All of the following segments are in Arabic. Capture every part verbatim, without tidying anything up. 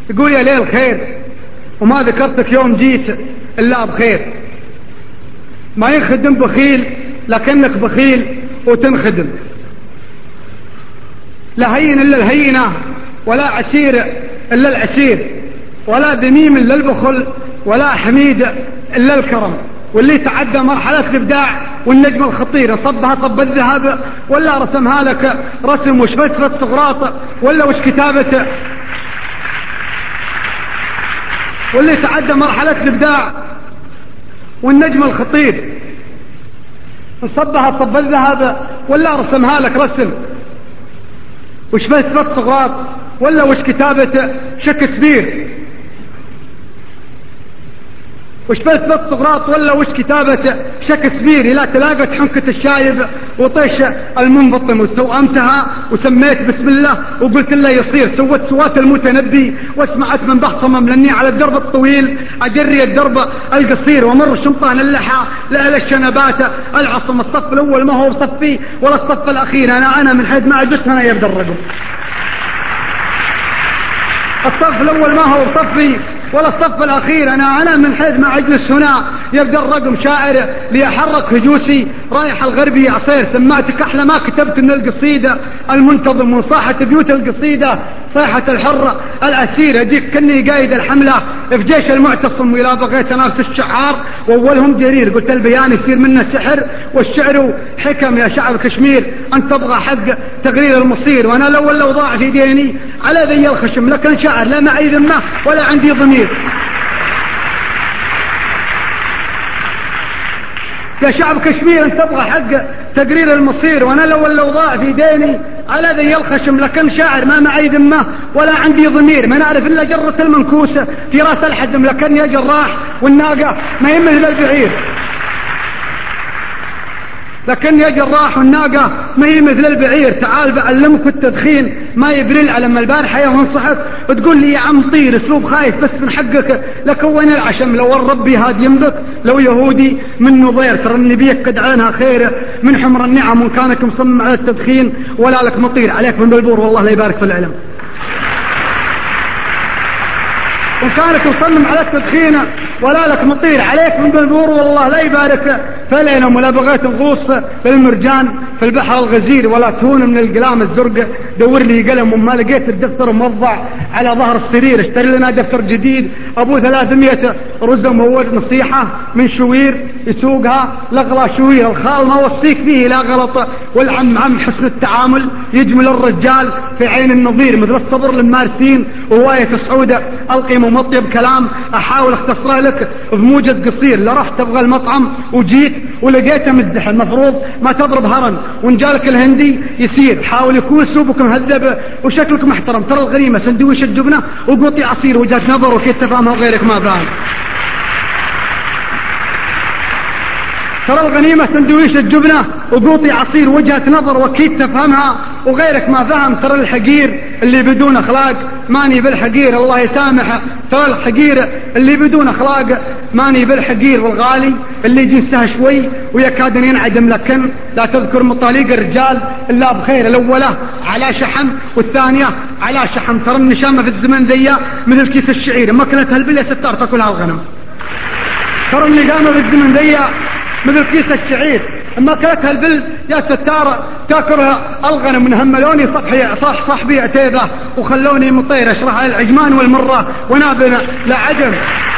يقول يا ليل خير وما ذكرتك يوم جيت إلا بخير. ما ينخدم بخيل لكنك بخيل وتنخدم. لا هين إلا الهينة ولا عسير إلا العسير ولا ذميم إلا البخل ولا حميد إلا الكرم. واللي تعدى مرحلة الإبداع والنجم الخطير صبها صب الذهب ولا رسمها لك رسم وش فلسفة سقراط ولا وش كتابته. واللي تعدى مرحلة الإبداع والنجم الخطير صبها صب الذهب ولا رسمها لك رسم وش فلسفة سقراط ولا وش كتابته شكسبير. وش فلسفة سقراط ولا وش كتابة شكسبير. لا تلاقت حنكة الشايب وطيش المنبطم واستوأمتها وسميت بسم الله وقلت له يصير. سوت سوات المتنبي واسمعت من بحصمم لاني على الدرب الطويل اجري الدرب القصير ومر شمطان اللحى لأهل الشنبات العصم. الصف الاول ما هو صفي ولا الصف الاخير. انا انا من حيث ما عجزت انا يبدأ الرقم. الصف الاول ما هو صفي ولا الصف الأخير. أنا أنا من حيث ما أجلس هنا يبدأ الرقم. شاعر ليحرك هجوسي رايح الغربي عصير. سمعتك أحلى ما كتبت من القصيدة المنتظم من صاحة بيوت القصيدة صيحة الحر الأسير. أجيك كني قايد الحملة في جيش المعتصم وإذا بغيت أنافس الشعار وأولهم جرير. قلت البيان يصير منه سحر والشعر حكم. يا شعب كشمير أن تبغى حق تغيير المصير وأنا الأول لو ضاع في ديني على ذي الخشم. لكن شاعر لا معي ذمة ولا عندي ضمير. يا شعب كشمير أن تبغى حق تقرير المصير وأنا لو لو ضاع في ديني على ذي الخشم. لكن شاعر ما معي ذمة ولا عندي ضمير. ما نعرف إلا جرة المنكوسة في راس الحدم. لكن يا جراح والناقة ما يمثل البعير. لكن يا جراح والناقة ما هي مثل البعير. تعال بعلمك التدخين ما يبرل. على البارحة يوم انصحت وتقول لي يا عم طير اسلوب خايف بس من حقك. لك وين العشم لو الربي هاد يملك لو يهودي من نظير. ترى النبيك قد عينها خير من حمر النعم وان كانك مصمم على التدخين ولا لك مطير. عليك من بالبور والله لا يبارك في العلم. وإن كانك مصمم على التدخين ولا لك مطير عليك من بالبور والله لا يبارك فلينهم. ولا بغيت نغوص بالمرجان في البحر الغزير ولا تهون من القلام الزرق. دور لي قلم وما لقيت الدفتر موضع على ظهر السرير. اشتري لنا دفتر جديد ابو ثلاثمية رز مموج. نصيحة من شوير يسوقها لغلا شوير. الخال ما وصيك فيه لا غلط والعم عم حسن التعامل يجمل الرجال في عين النظير. مثل الصبر للمارسين وهواية سعودة القيم ومطيب كلام احاول اختصره لك بموجز قصير. لا رحت تبغى المطعم وجيت ولقيته مزدحم. المفروض ما تضرب هرن وان جالك الهندي يسير. حاول يكون اسلوبك مهذب وشكلك محترم. ترى الغريمة سندويش الجبنة وقوطي عصير وجهة نظر وكيف تفهمها وغيرك ما فاهم. ترى الغنيمة سندويش الجبنة وقوطي عصير وجهة نظر وكيد تفهمها وغيرك ما فهم. ترى الحقير اللي بدون أخلاق ماني بالحقير الله يسامح. ترى الحقير اللي بدون أخلاق ماني بالحقير. والغالي اللي جنسها شوي ويكاد ينعدم. لكن لا تذكر مطاليق الرجال إلا بخير. الأولى على شحم والثانية على شحم. ترى النشامة في الزمن ذي مثل كيس الشعير مكنتها البلية ستار تاكلها الغنم. ترى النقامة في الزمن ذي مثل كيس الشعير اما كلتها البل يا ستار تاكلها الغنم. من هملوني صحي صح صاحبي عتيبه وخلوني مطير اشرح العجمان والمره ونابنا لا عجم.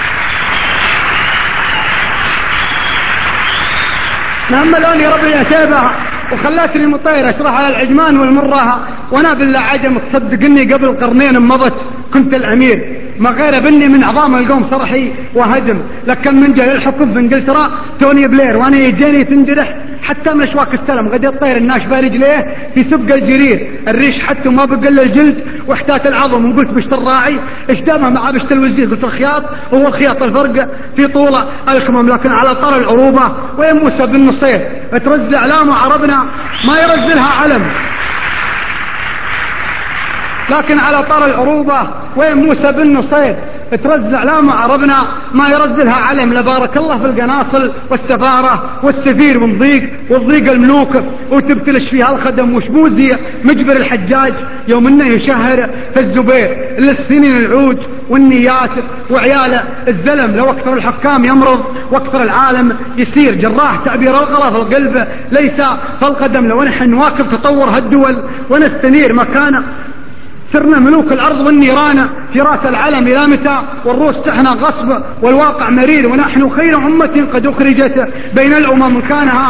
هملوني ربي عتيبه وخلاتني مطير اشرح على العجمان والمره وانا بالله عجم. تصدقني قبل قرنين مضت كنت الامير ما غير بني من عظام القوم صرحي وهدم. لكن من جاي الحكم في انجلترا توني بلير وانا يجيني تنجرح حتى من اشواك السلم. قد الطير الناشفه رجليه في سبق الجرير. الريش حتى ما بقل الجلد واحتات العظم. وقلت بشت الراعي اشتامه مع بشت الوزير. قلت الخياط هو الخياط الفرق في طول الكمام. لكن على طر العروبه وين موسى بن نصير ترز اعلام عربنا ما يرزلها علم. لكن على طار العروبة وين موسى بن نصير ترزع لا ما عربنا ما يرزلها علم. لبارك الله في القناصل والسفارة والسفير من ضيق والضيق الملوك وتبتلش فيها الخدم. وش موزي مجبر الحجاج يوم انه يشهر في الزبير للسنين العوج والنيات وعياله الزلم. لو اكثر الحكام يمرض واكثر العالم يسير جراح تعبير الغلا في القلب ليس في القدم. لو نحن نواكب تطور هالدول ونستنير مكانه سرنا ملوك الأرض والنيران في رأس العالم إلى متى والروس تحنى غصب والواقع مرير ونحن خير أمة قد أخرجت بين الأمم كانها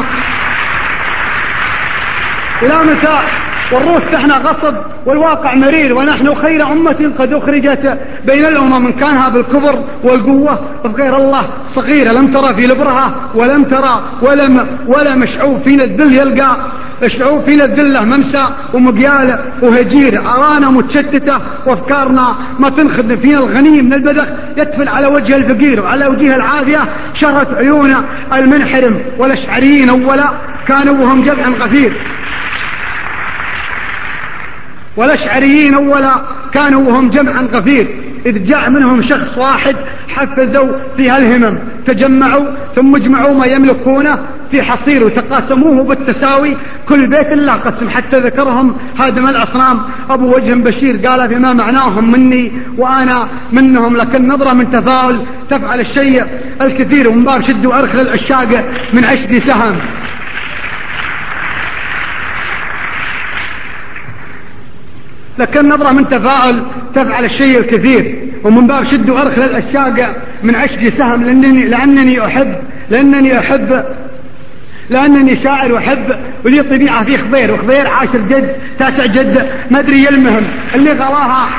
إلى متى والروس تحنى غصب والواقع مرير ونحن خير أمة قد أخرجت بين الأمم من كانها بالكبر والقوة بغير الله صغيرة. لم ترى في لبرها ولم ترى ولم ولم شعوب فينا الذل يلقى شعوب فينا الذلة ممسى ومقيالة وهجير. أرانا متشتتة وأفكارنا ما تنخدم فينا الغني من البذخ يتفل على وجه الفقير وعلى وجه العافية شرت عيون المنحرم. والأشعريين أولا كانوا وهم جمع غفير والأشعريين أولا كانوا وهم جمعا غفير إذ جاء منهم شخص واحد حفزوا فيها الهمم تجمعوا ثم اجمعوا ما يملكونه في حصير وتقاسموه بالتساوي كل بيت الله قسم حتى ذكرهم هادم الأصنام أبو وجه بشير قال فيما معناهم مني وأنا منهم. لكن نظرة من تفاؤل تفعل الشيء الكثير ومن باب شد وأرخل العشاق من عشق سهم. لكن نظرة من تفاؤل تفعل الشيء الكثير ومن باب شد وأرخل الأشاق من عشق سهم. لأنني, لأنني أحب لأنني أحب لأنني شاعر وأحب ولي طبيعة في خضير وخضير عاشر جد تاسع جد ما أدري يلمهم اللي غلاها.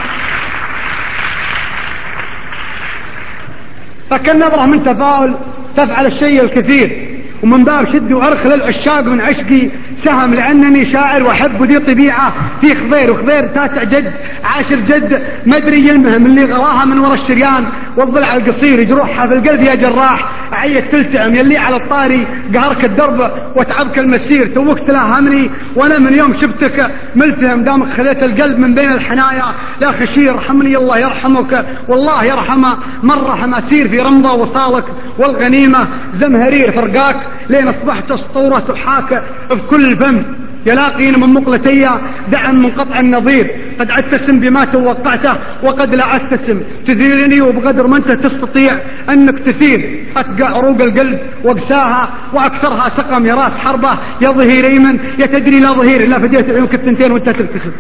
لكن نظرة من تفاؤل تفعل الشيء الكثير ومن باب شد وأرخل العشاق من عشقي سهم. لأنني شاعر وأحب ذي طبيعة في خضير وخضير تاسع جد عاشر جد ما أدري يلمهم اللي غراها من وراء الشريان والضلع القصير جروحها في القلب يا جراح عيت تلتعم يلي على الطاري قهرك الدرب وتعبك المسير توقت لا همني وأنا من يوم شفتك ملتهم دامك خليت القلب من بين الحنايا. يا خشير رحمني الله يرحمك والله يرحمه من رحم أسير في رمضة وصالك والغنيمة زمهرير فرقاك لين أصبحت أسطورة تحاك بكل فم. يلاقين من مقلتي دعم من قطع النظير قد أتسم بما توقعته وقد لا أتسم تثيرني وبقدر ما أنت تستطيع أنك تثير أتقع عروق القلب وأقساها وأكثرها سقم. يا راس حربة يا ظهير أيمن يا تدري لا ظهير إلا فديت عيونك الثنتين وأنت تبتسم.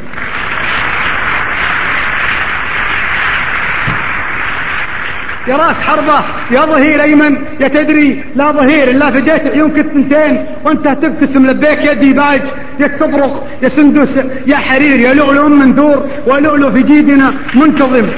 يا راس حربة يا ظهير أيمن يا تدري لا ظهير إلا فديت عيونك الثنتين وانت تبتسم. لبيك يا ديباج يا تبرق يا سندس يا حرير يا لؤلؤ منثور ولؤلؤ في جيدنا منتظم.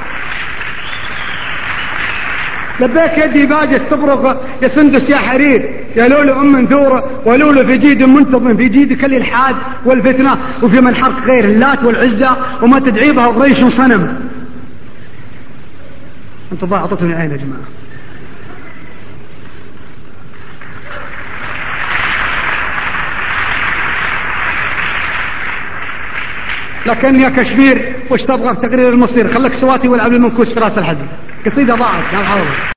لبيك يا ديباج يا تبرق يا سندس يا حرير يا لؤلؤ منثور ولؤلؤ في جيد منتظم. في جيدك الإلحاد والفتنة وفي من حق غير اللات والعزة وما تدعي بها قريش صنم. انت ضاعتوني عين يا جماعة. لكن يا كشمير وش تبغى في تقرير المصير خلك سواتي والعب المنكوس في راس الحديد. قصيدة ضاعت يا